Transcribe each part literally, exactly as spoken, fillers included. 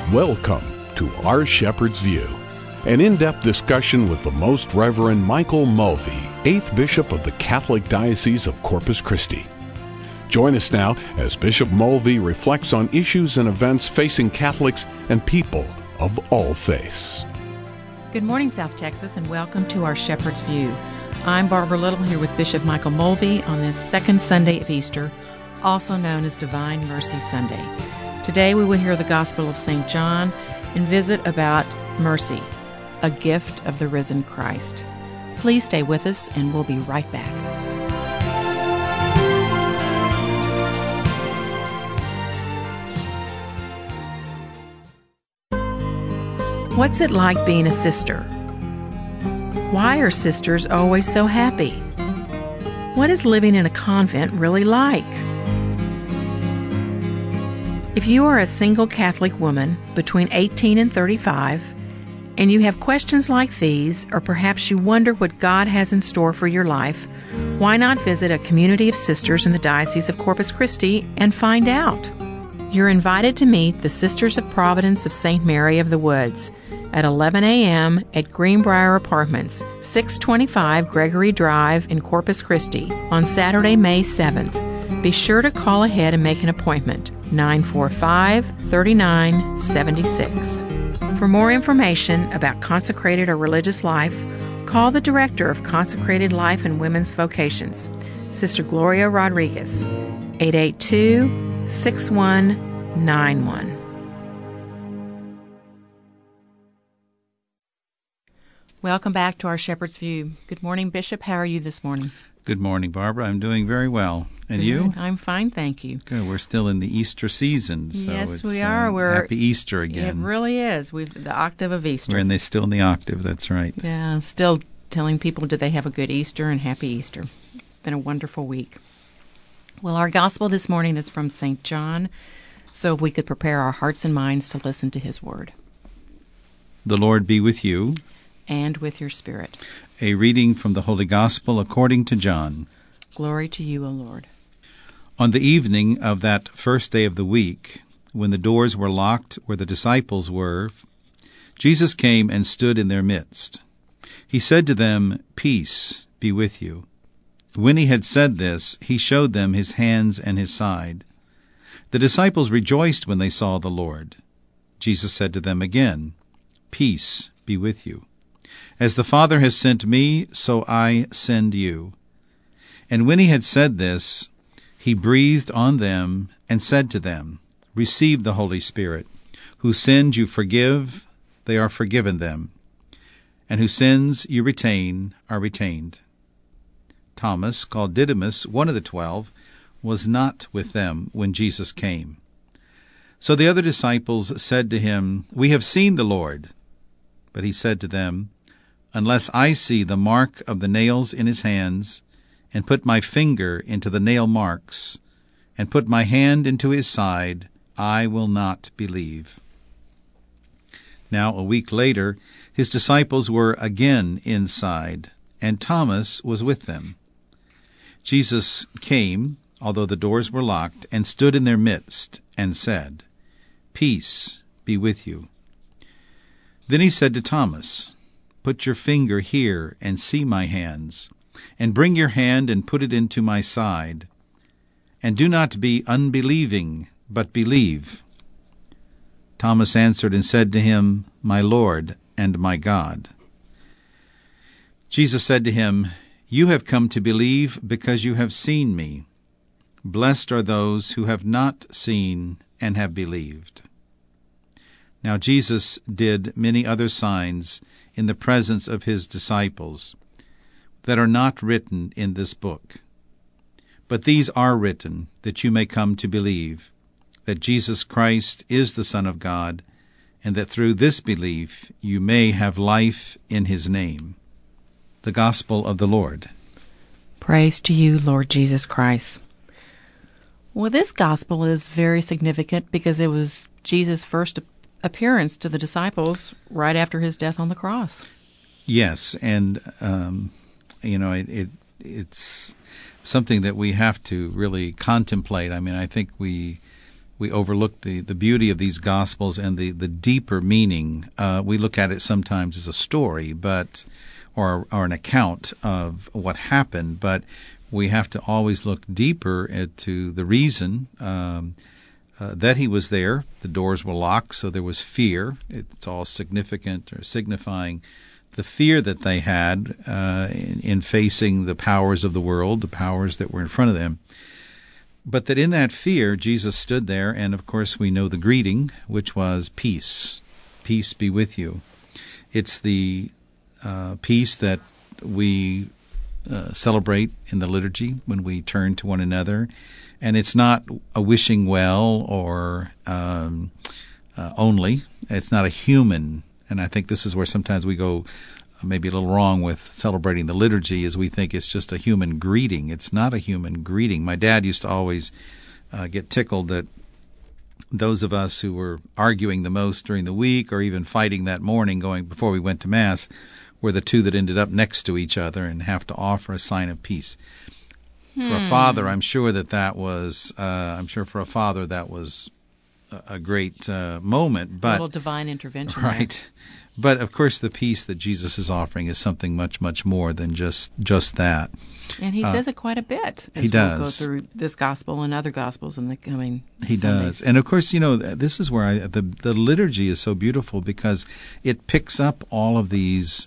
Welcome to Our Shepherd's View, an in-depth discussion with the Most Reverend Michael Mulvey, eighth Bishop of the Catholic Diocese of Corpus Christi. Join us now as Bishop Mulvey reflects on issues and events facing Catholics and people of all faiths. Good morning, South Texas, and welcome to Our Shepherd's View. I'm Barbara Little here with Bishop Michael Mulvey on this second Sunday of Easter, also known as Divine Mercy Sunday. Today we will hear the Gospel of Saint John and visit about mercy, a gift of the risen Christ. Please stay with us and we'll be right back. What's it like being a sister? Why are sisters always so happy? What is living in a convent really like? If you are a single Catholic woman between eighteen and thirty-five, and you have questions like these, or perhaps you wonder what God has in store for your life, why not visit a community of sisters in the Diocese of Corpus Christi and find out? You're invited to meet the Sisters of Providence of Saint Mary of the Woods at eleven a.m. at Greenbrier Apartments, six twenty-five Gregory Drive in Corpus Christi on Saturday, May seventh. Be sure to call ahead and make an appointment, nine four five, three nine seven six. For more information about consecrated or religious life, call the Director of Consecrated Life and Women's Vocations, Sister Gloria Rodriguez, eight eight two, six one nine one. Welcome back to Our Shepherd's View. Good morning, Bishop. How are you this morning? Good morning, Barbara. I'm doing very well. And Good. you? I'm fine, thank you. Good. We're still in the Easter season, so yes, it's, we are. Uh, We're happy Easter again. It really is. We've the octave of Easter. We're in the, still in the octave. That's right. Yeah, still telling people did they have a good Easter and happy Easter. It's been a wonderful week. Well, our gospel this morning is from Saint John, so if we could prepare our hearts and minds to listen to his word. The Lord be with you. And with your spirit. A reading from the Holy Gospel according to John. Glory to you, O Lord. On the evening of that first day of the week, when the doors were locked where the disciples were, Jesus came and stood in their midst. He said to them, "Peace be with you." When he had said this, he showed them his hands and his side. The disciples rejoiced when they saw the Lord. Jesus said to them again, "Peace be with you. As the Father has sent me, so I send you." And when he had said this, he breathed on them and said to them, "Receive the Holy Spirit. Whose sins you forgive, they are forgiven them. And whose sins you retain are retained." Thomas, called Didymus, one of the twelve, was not with them when Jesus came. So the other disciples said to him, "We have seen the Lord." But he said to them, "Unless I see the mark of the nails in his hands, and put my finger into the nail marks, and put my hand into his side, I will not believe." Now a week later, his disciples were again inside, and Thomas was with them. Jesus came, although the doors were locked, and stood in their midst, and said, "Peace be with you." Then he said to Thomas, "Put your finger here and see my hands, and bring your hand and put it into my side. And do not be unbelieving, but believe." Thomas answered and said to him, "My Lord and my God." Jesus said to him, "You have come to believe because you have seen me. Blessed are those who have not seen and have believed." Now Jesus did many other signs in the presence of his disciples that are not written in this book. But these are written that you may come to believe that Jesus Christ is the Son of God, and that through this belief you may have life in his name. The Gospel of the Lord. Praise to you, Lord Jesus Christ. Well, this gospel is very significant because it was Jesus' first appearance to the disciples right after his death on the cross. Yes, and um, you know, it, it it's something that we have to really contemplate. I mean, I think we we overlook the, the beauty of these Gospels and the, the deeper meaning. Uh, we look at it sometimes as a story, but or or an account of what happened, but we have to always look deeper into the reason um, uh, that he was there. The doors were locked, so there was fear. It's all significant or signifying the fear that they had uh, in, in facing the powers of the world, the powers that were in front of them. But that in that fear, Jesus stood there, and of course we know the greeting, which was peace. Peace be with you. It's the uh, peace that we uh, celebrate in the liturgy when we turn to one another. And it's not a wishing well or um, uh, only. It's not a human. And I think this is where sometimes we go maybe a little wrong with celebrating the liturgy, is we think it's just a human greeting. It's not a human greeting. My dad used to always uh, get tickled that those of us who were arguing the most during the week or even fighting that morning going before we went to Mass were the two that ended up next to each other and have to offer a sign of peace. Hmm. For a father, I'm sure that that was, uh, I'm sure for a father that was a, a great uh, moment. But, a little divine intervention. Right. There. But, of course, the peace that Jesus is offering is something much, much more than just just that. And he uh, says it quite a bit as he does. we'll go through this gospel and other gospels in the coming He Sundays. does. And, of course, you know, this is where I, the, the liturgy is so beautiful because it picks up all of these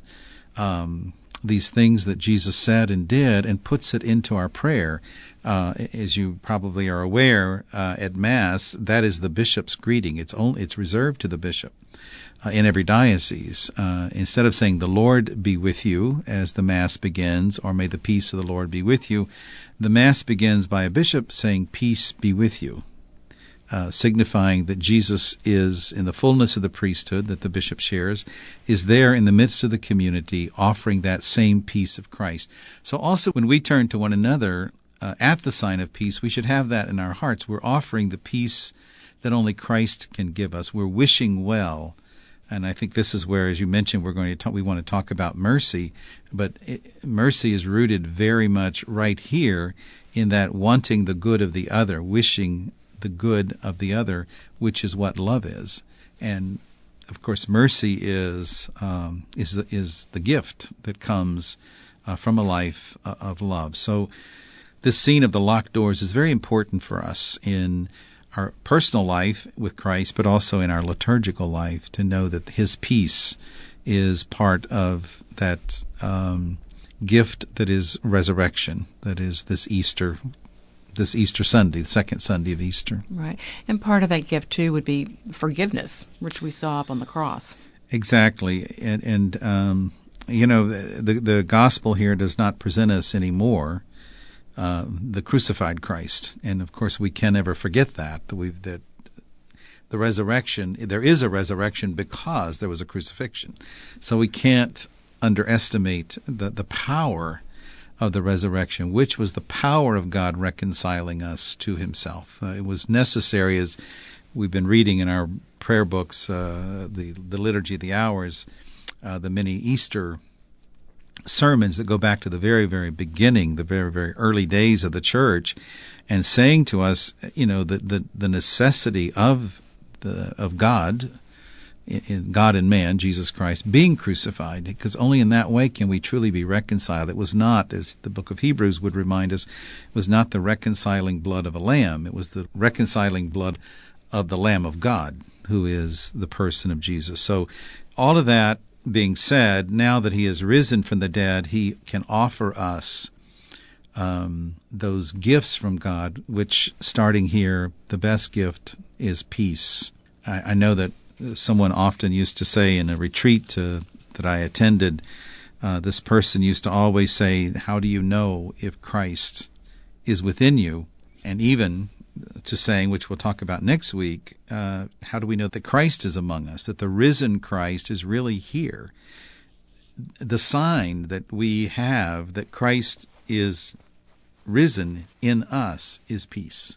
um, these things that Jesus said and did and puts it into our prayer. Uh, as you probably are aware, uh, at Mass, that is the bishop's greeting. It's only it's reserved to the bishop. Uh, in every diocese, uh, instead of saying, "The Lord be with you," as the Mass begins, or "May the peace of the Lord be with you," the Mass begins by a bishop saying, "Peace be with you," uh, signifying that Jesus is, in the fullness of the priesthood that the bishop shares, is there in the midst of the community, offering that same peace of Christ. So also when we turn to one another uh, at the sign of peace, we should have that in our hearts. We're offering the peace that only Christ can give us. We're wishing well. And I think this is where, as you mentioned, we're going to talk, we want to talk about mercy, but it, mercy is rooted very much right here in that wanting the good of the other, wishing the good of the other, which is what love is. And of course, mercy is um, is the, is the gift that comes uh, from a life uh, of love. So this scene of the locked doors is very important for us in our personal life with Christ, but also in our liturgical life, to know that His peace is part of that um, gift that is resurrection, that is this Easter, this Easter Sunday, the second Sunday of Easter. Right. And part of that gift, too, would be forgiveness, which we saw up on the cross. Exactly. And, and um, you know, the, the gospel here does not present us anymore Uh, the crucified Christ, and of course we can never forget that that we've that the resurrection. There is a resurrection because there was a crucifixion, so we can't underestimate the the power of the resurrection, which was the power of God reconciling us to Himself. Uh, it was necessary, as we've been reading in our prayer books, uh, the the liturgy of the hours, uh, the many Easter sermons that go back to the very, very beginning, the very, very early days of the church, and saying to us, you know, the the, the necessity of the of God, in God and man, Jesus Christ, being crucified, because only in that way can we truly be reconciled. It was not, as the book of Hebrews would remind us, it was not the reconciling blood of a lamb. It was the reconciling blood of the Lamb of God, who is the person of Jesus. So all of that being said, now that He has risen from the dead, He can offer us um, those gifts from God, which, starting here, the best gift is peace. I, I know that someone often used to say in a retreat uh, that I attended, uh, this person used to always say, "How do you know if Christ is within you?" And even to saying, which we'll talk about next week, uh, how do we know that Christ is among us, that the risen Christ is really here? The sign that we have that Christ is risen in us is peace.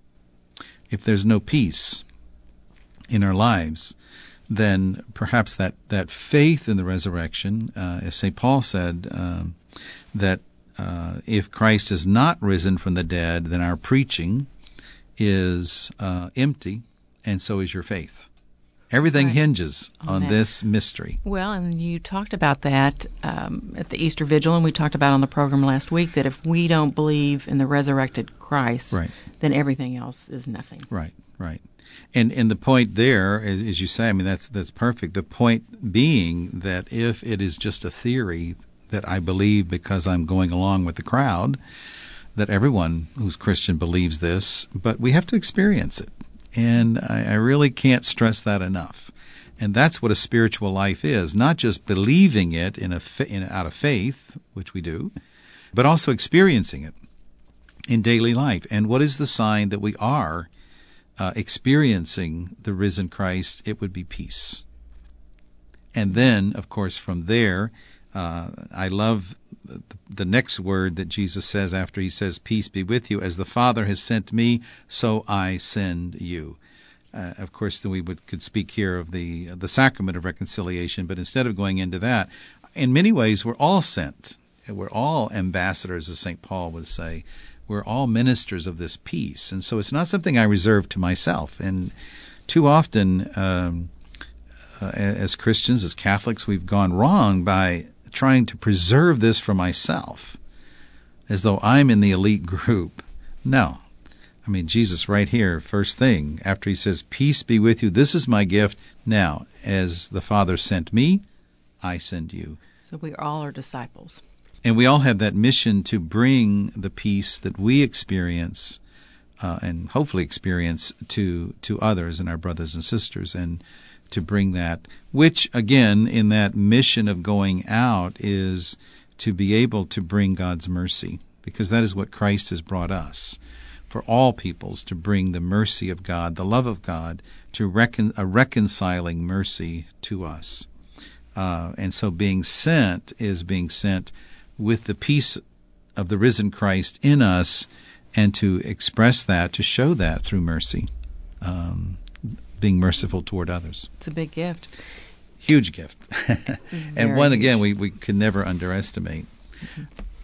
If there's no peace in our lives, then perhaps that, that faith in the resurrection, uh, as Saint Paul said, um, that uh, if Christ is not risen from the dead, then our preaching is uh, empty, and so is your faith. Everything Right. hinges On on that. this mystery. Well, and you talked about that um, at the Easter Vigil, and we talked about on the program last week that if we don't believe in the resurrected Christ, Right. then everything else is nothing. Right, right. And and the point there, as, as you say, I mean, that's that's perfect. The point being that if it is just a theory that I believe because I'm going along with the crowd, that everyone who's Christian believes this, but we have to experience it. And I, I really can't stress that enough. And that's what a spiritual life is, not just believing it in a fa- in, out of faith, which we do, but also experiencing it in daily life. And what is the sign that we are uh, experiencing the risen Christ? It would be peace. And then, of course, from there, uh, I love the next word that Jesus says after he says, "Peace be with you. As the Father has sent me, so I send you." Uh, of course, then we would, could speak here of the the sacrament of reconciliation, but instead of going into that, in many ways, we're all sent. We're all ambassadors, as Saint Paul would say. We're all ministers of this peace. And so it's not something I reserve to myself. And too often, um, uh, as Christians, as Catholics, we've gone wrong by trying to preserve this for myself, as though I'm in the elite group. No. I mean, Jesus right here, first thing, after he says, "Peace be with you, this is my gift. Now, as the Father sent me, I send you." So we all are disciples. And we all have that mission to bring the peace that we experience uh, and hopefully experience to to others and our brothers and sisters, and to bring that, which, again, in that mission of going out is to be able to bring God's mercy, because that is what Christ has brought us, for all peoples, to bring the mercy of God, the love of God, to recon- a reconciling mercy to us. Uh, and so being sent is being sent with the peace of the risen Christ in us, and to express that, to show that through mercy. Um, being merciful toward others. It's a big gift. Huge gift. And one, huge. again, we, we can never underestimate. Mm-hmm.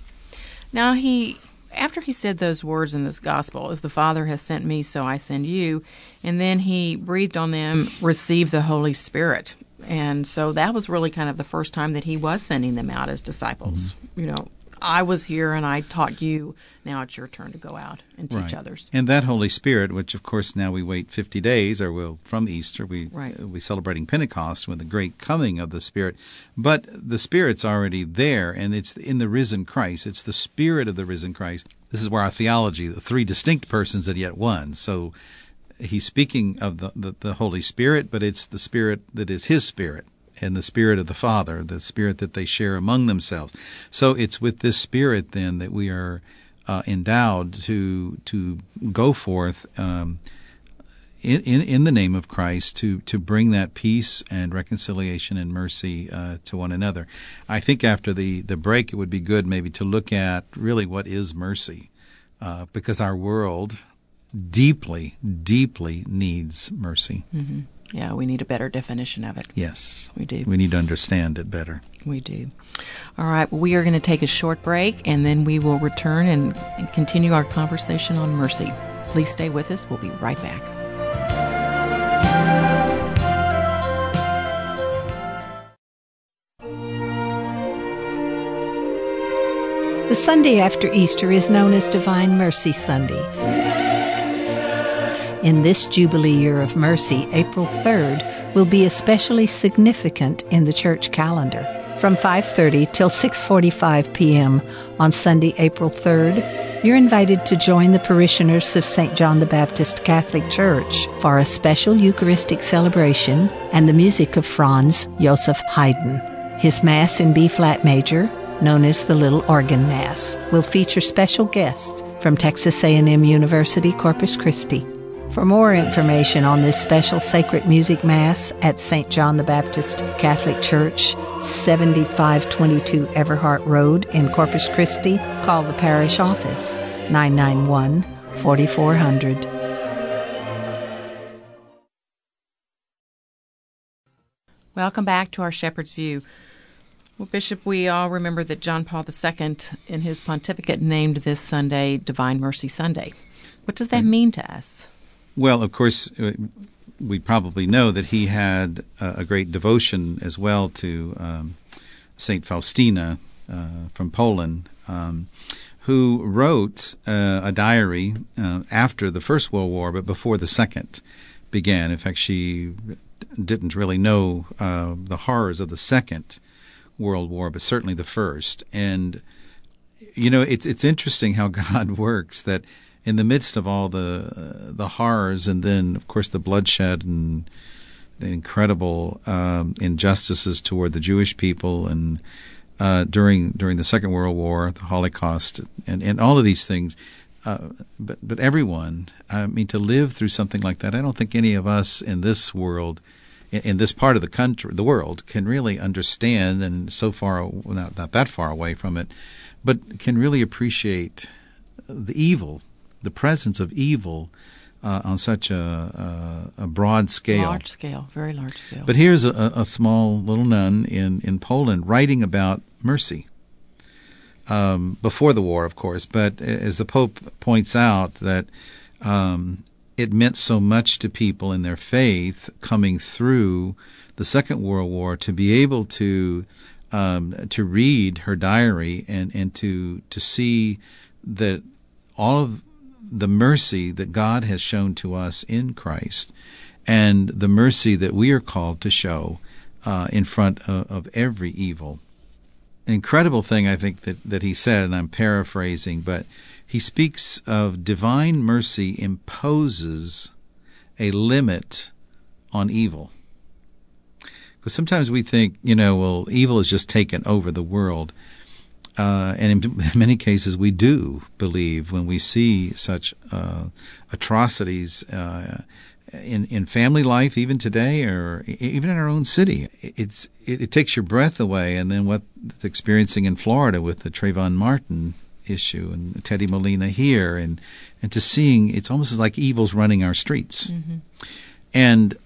Now, he, after he said those words in this gospel, "As the Father has sent me, so I send you," and then he breathed on them, "Receive the Holy Spirit." And so that was really kind of the first time that he was sending them out as disciples. Mm-hmm. You know, I was here and I taught you. Now it's your turn to go out and teach Right. others. And that Holy Spirit, which of course now we wait fifty days, or we'll, from Easter, we Right. uh, we celebrating Pentecost with the great coming of the Spirit. But the Spirit's already there, and it's in the risen Christ. It's the Spirit of the risen Christ. This is where our theology, the three distinct persons and yet one. So he's speaking of the, the, the Holy Spirit, but it's the Spirit that is his Spirit, and the Spirit of the Father, the Spirit that they share among themselves. So it's with this Spirit then that we are uh, endowed to to go forth um, in, in in the name of Christ to to bring that peace and reconciliation and mercy uh, to one another. I think after the the break, it would be good maybe to look at really what is mercy, uh, because our world deeply, deeply needs mercy. Mm-hmm. Yeah, we need a better definition of it. Yes. We do. We need to understand it better. We do. All right, well, we are going to take a short break, and then we will return and, and continue our conversation on mercy. Please stay with us. We'll be right back. The Sunday after Easter is known as Divine Mercy Sunday. In this Jubilee Year of Mercy, April third will be especially significant in the church calendar. From five thirty till six forty-five p.m. on Sunday, April third, you're invited to join the parishioners of Saint John the Baptist Catholic Church for a special Eucharistic celebration and the music of Franz Joseph Haydn. His Mass in B-flat major, known as the Little Organ Mass, will feature special guests from Texas A and M University, Corpus Christi. For more information on this special sacred music Mass at Saint John the Baptist Catholic Church, seventy-five twenty-two Everhart Road in Corpus Christi, call the parish office, nine nine one, four four zero zero. Welcome back to our Shepherd's View. Well, Bishop, we all remember that John Paul the Second, in his pontificate, named this Sunday Divine Mercy Sunday. What does that mean to us? Well, of course, we probably know that he had a great devotion as well to um, Saint Faustina uh, from Poland, um, who wrote uh, a diary uh, after the First World War, but before the Second began. In fact, she didn't really know uh, the horrors of the Second World War, but certainly the First. And, you know, it's it's interesting how God works, that in the midst of all the uh, the horrors, and then, of course, the bloodshed and the incredible um, injustices toward the Jewish people, and uh, during during the Second World War, the Holocaust, and, and all of these things, uh, but but everyone, I mean, to live through something like that, I don't think any of us in this world, in, in this part of the country, the world, can really understand, and so far, not, not that far away from it, but can really appreciate the evil, the presence of evil uh, on such a, a, a broad scale. Large scale, very large scale. But here's a, a small little nun in, in Poland writing about mercy. Um, before the war, of course, but as the Pope points out, that um, it meant so much to people in their faith coming through the Second World War to be able to um, to read her diary and, and to to see that all of the mercy that God has shown to us in Christ, and the mercy that we are called to show uh, in front of, of every evil. An incredible thing, I think, that, that he said, and I'm paraphrasing, but he speaks of divine mercy imposes a limit on evil. Because sometimes we think, you know, well, evil has just taken over the world. Uh, and in many cases, we do believe when we see such uh, atrocities uh, in in family life, even today, or even in our own city. It's it, it takes your breath away. And then what's experiencing in Florida with the Trayvon Martin issue and Teddy Molina here, and and to seeing it's almost like evil's running our streets. Mm-hmm. And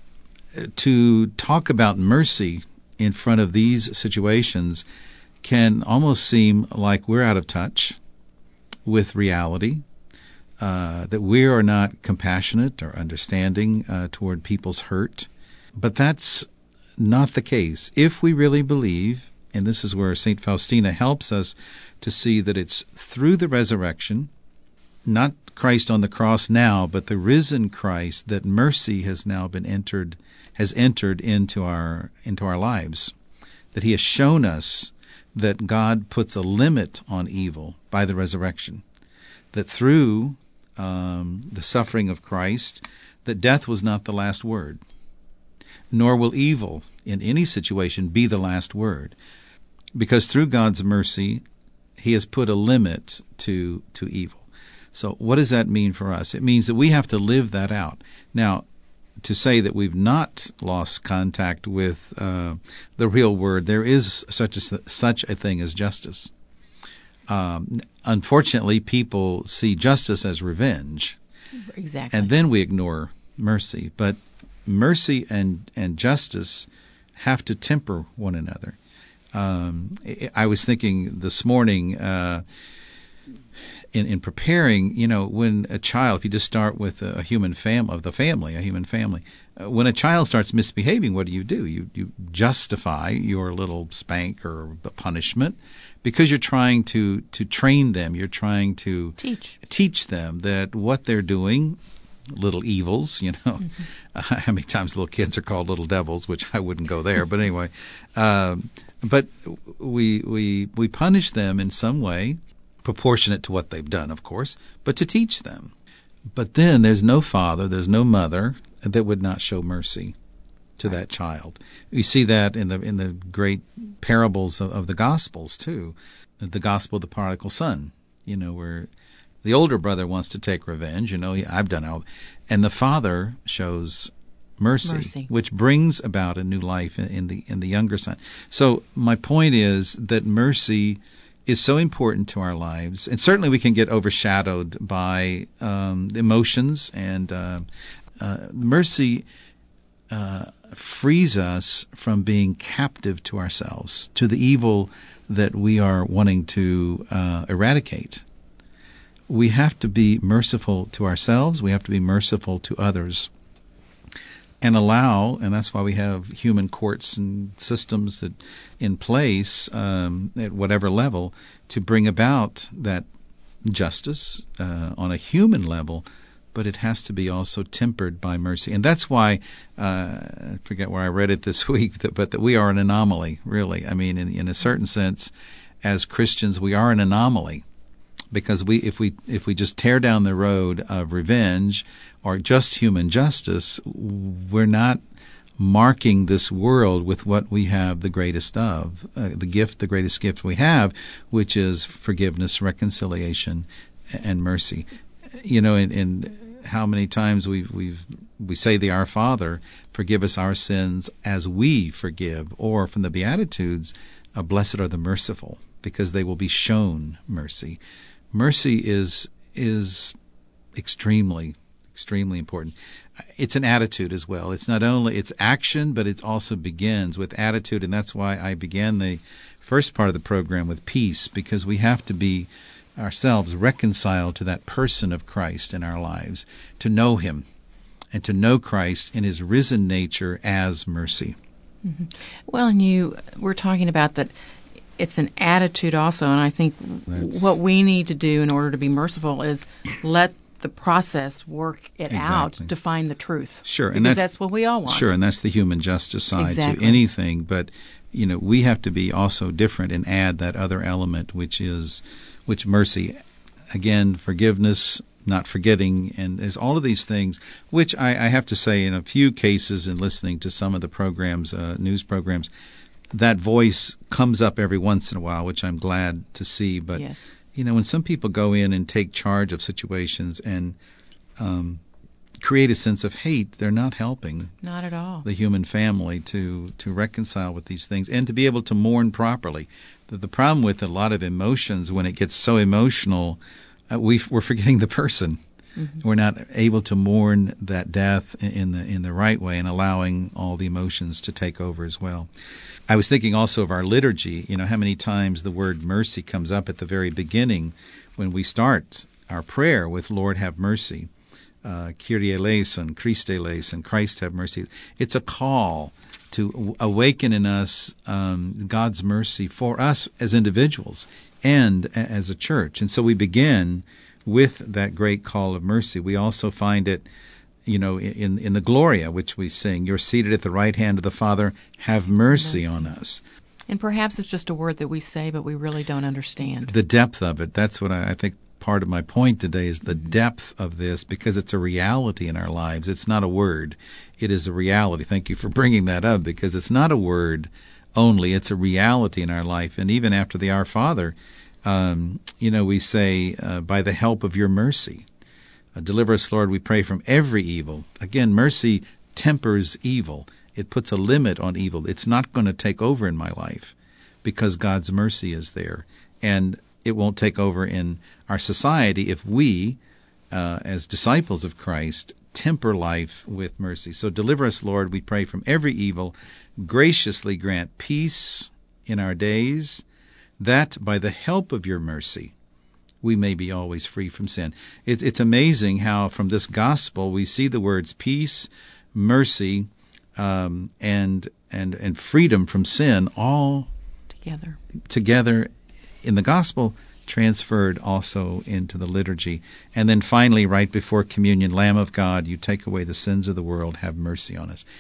to talk about mercy in front of these situations can almost seem like we're out of touch with reality, uh, that we are not compassionate or understanding uh, toward people's hurt. But that's not the case. If we really believe, and this is where Saint Faustina helps us to see that it's through the resurrection, not Christ on the cross now, but the risen Christ, that mercy has now been entered, has entered into our into our lives, that he has shown us that God puts a limit on evil by the resurrection, that through um, the suffering of Christ, that death was not the last word, nor will evil in any situation be the last word, because through God's mercy, he has put a limit to to evil. So what does that mean for us? It means that we have to live that out. Now, to say that we've not lost contact with uh, the real word, there is such a, such a thing as justice. Um, unfortunately, people see justice as revenge. Exactly. And then we ignore mercy. But mercy and, and justice have to temper one another. Um, I was thinking this morning, uh, In, in preparing, you know, when a child, if you just start with a, a human family, of the family, a human family, uh, when a child starts misbehaving, what do you do? You you justify your little spank or the punishment because you're trying to, to train them. You're trying to teach teach them that what they're doing, little evils, you know. Mm-hmm. Uh, how many times little kids are called little devils, which I wouldn't go there. But anyway, um, but we we we punish them in some way, proportionate to what they've done, of course, but to teach them. But then there's no father, there's no mother that would not show mercy to that child. You see that in the in the great parables of, of the Gospels too. The Gospel of the Prodigal Son, you know, where the older brother wants to take revenge. You know, I've done all, and the father shows mercy, mercy, which brings about a new life in, in the in the younger son. So my point is that mercy is so important to our lives, and certainly we can get overshadowed by um, emotions, and uh, uh, mercy uh, frees us from being captive to ourselves, to the evil that we are wanting to uh, eradicate. we have to be merciful to ourselves. We have to be merciful to others. And allow, and that's why we have human courts and systems that in place um, at whatever level to bring about that justice uh, on a human level, but it has to be also tempered by mercy. And that's why, uh, I forget where I read it this week, that, but that we are an anomaly, really. I mean, in, in a certain sense, as Christians, we are an anomaly. Because we, if we if we just tear down the road of revenge or just human justice, we're not marking this world with what we have the greatest of, uh, the gift, the greatest gift we have, which is forgiveness, reconciliation, and mercy. You know, and, and how many times we we've we say the Our Father, forgive us our sins as we forgive, or from the Beatitudes, uh, blessed are the merciful, because they will be shown mercy. Mercy is is extremely, extremely important. It's an attitude as well. It's not only it's action, but it also begins with attitude, and that's why I began the first part of the program with peace, because we have to be ourselves reconciled to that person of Christ in our lives, to know Him, and to know Christ in His risen nature as mercy. Mm-hmm. Well, and you we're talking about that. It's an attitude also, and I think That's, what we need to do in order to be merciful is let the process work it exactly. out to find the truth. Sure, because and that's, that's what we all want. Sure, and that's the human justice side exactly. to anything. But you know, we have to be also different and add that other element, which is which mercy. Again, forgiveness, not forgetting, and there's all of these things, which I, I have to say, in a few cases, in listening to some of the programs, uh, news programs, that voice comes up every once in a while, which I'm glad to see. But, yes. you know, when some people go in and take charge of situations and um, create a sense of hate, they're not helping not at all the human family to, to reconcile with these things and to be able to mourn properly. The, the problem with a lot of emotions, when it gets so emotional, uh, we, we're forgetting the person. Mm-hmm. We're not able to mourn that death in the in the right way and allowing all the emotions to take over as well. I was thinking also of our liturgy. You know, how many times the word mercy comes up at the very beginning when we start our prayer with Lord have mercy, uh, Kyrie eleison, Christe eleison, Christ have mercy. It's a call to awaken in us um, God's mercy for us as individuals and as a church. And so we begin with that great call of mercy. We also find it, you know, in in the Gloria, which we sing, you're seated at the right hand of the Father, have mercy, mercy on us. And perhaps it's just a word that we say, but we really don't understand. The depth of it, that's what I, I think part of my point today is the depth of this, because it's a reality in our lives. It's not a word. It is a reality. Thank you for bringing that up, because it's not a word only. It's a reality in our life. And even after the Our Father, Um, you know, we say, uh, by the help of your mercy, uh, deliver us, Lord, we pray, from every evil. Again, mercy tempers evil. It puts a limit on evil. It's not going to take over in my life because God's mercy is there. And it won't take over in our society if we, uh, as disciples of Christ, temper life with mercy. So deliver us, Lord, we pray, from every evil. Graciously grant peace in our days, that by the help of your mercy we may be always free from sin. It's, it's amazing how from this gospel we see the words peace, mercy, um, and and and freedom from sin all together together in the gospel, transferred also into the liturgy. And then finally, right before communion, Lamb of God, you take away the sins of the world, have mercy on us.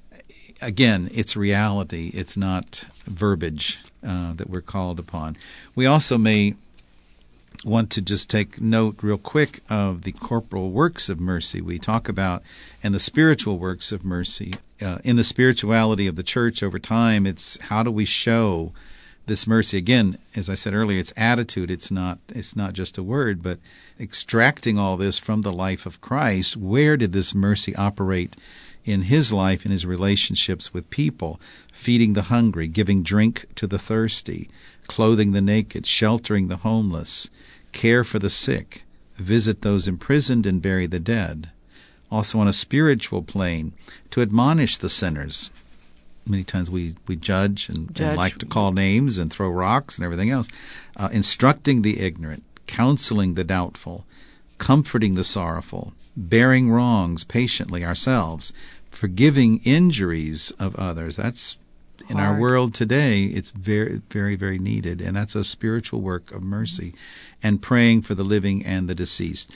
Again, it's reality. It's not verbiage uh, that we're called upon. We also may want to just take note real quick of the corporal works of mercy we talk about and the spiritual works of mercy. Uh, in the spirituality of the church over time, it's how do we show this mercy? Again, as I said earlier, it's attitude. It's not, it's not just a word, but extracting all this from the life of Christ. Where did this mercy operate in his life, in his relationships with people? Feeding the hungry, giving drink to the thirsty, clothing the naked, sheltering the homeless, care for the sick, visit those imprisoned and bury the dead. Also on a spiritual plane, to admonish the sinners. Many times we, we judge and, judge and like to call names and throw rocks and everything else. Uh, instructing the ignorant, counseling the doubtful, comforting the sorrowful, bearing wrongs patiently ourselves, forgiving injuries of others. That's in our world today, it's very, very, very needed, and that's a spiritual work of mercy, and praying for the living and the deceased.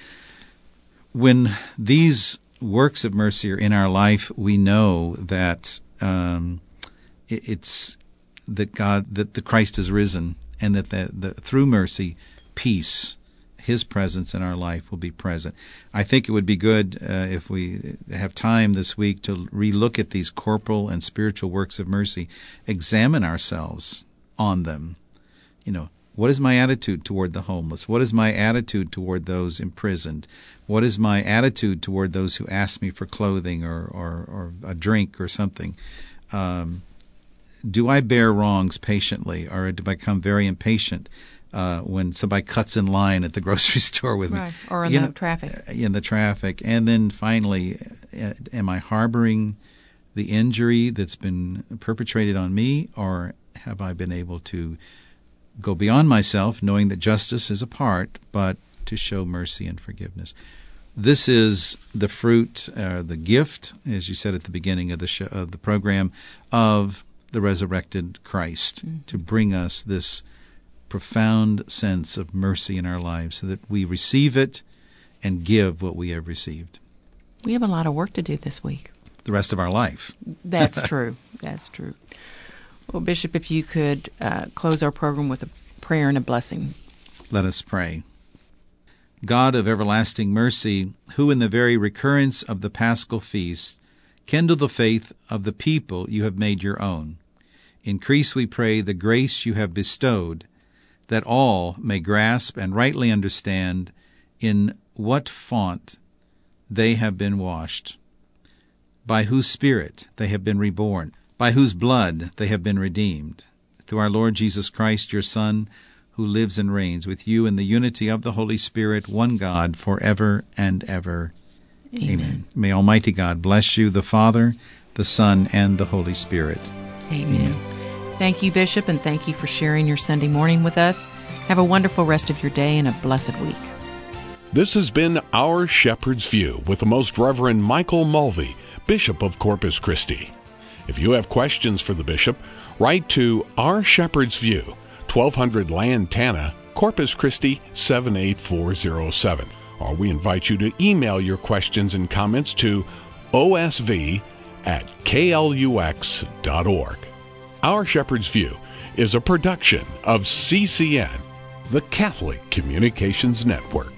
When these works of mercy are in our life, we know that um, it, it's that God, that the Christ has risen, and that the, the, through mercy, peace, His presence in our life will be present. I think it would be good uh, if we have time this week to relook at these corporal and spiritual works of mercy, examine ourselves on them. You know, what is my attitude toward the homeless? What is my attitude toward those imprisoned? What is my attitude toward those who ask me for clothing or, or, or a drink or something? Um, do I bear wrongs patiently, or do I become very impatient Uh, when somebody cuts in line at the grocery store with right. me? Or in you the know, traffic. In the traffic. And then finally, uh, am I harboring the injury that's been perpetrated on me, or have I been able to go beyond myself, knowing that justice is a part, but to show mercy and forgiveness? This is the fruit, uh, the gift, as you said at the beginning of the show, of the program, of the resurrected Christ, mm-hmm. to bring us this profound sense of mercy in our lives, so that we receive it and give what we have received. We have a lot of work to do this week. The rest of our life. That's true. That's true. Well, Bishop, if you could uh, close our program with a prayer and a blessing. Let us pray. God of everlasting mercy, who in the very recurrence of the Paschal feast kindle the faith of the people you have made your own, increase, we pray, the grace you have bestowed, that all may grasp and rightly understand in what font they have been washed, by whose Spirit they have been reborn, by whose blood they have been redeemed, through our Lord Jesus Christ, your Son, who lives and reigns with you in the unity of the Holy Spirit, one God, forever and ever. Amen. Amen. May Almighty God bless you, the Father, the Son, and the Holy Spirit. Amen. Amen. Thank you, Bishop, and thank you for sharing your Sunday morning with us. Have a wonderful rest of your day and a blessed week. This has been Our Shepherd's View with the Most Reverend Michael Mulvey, Bishop of Corpus Christi. If you have questions for the Bishop, write to Our Shepherd's View, twelve hundred Lantana, Corpus Christi seven eight four zero seven. Or we invite you to email your questions and comments to O S V at K L U X dot org. Our Shepherd's View is a production of C C N, the Catholic Communications Network.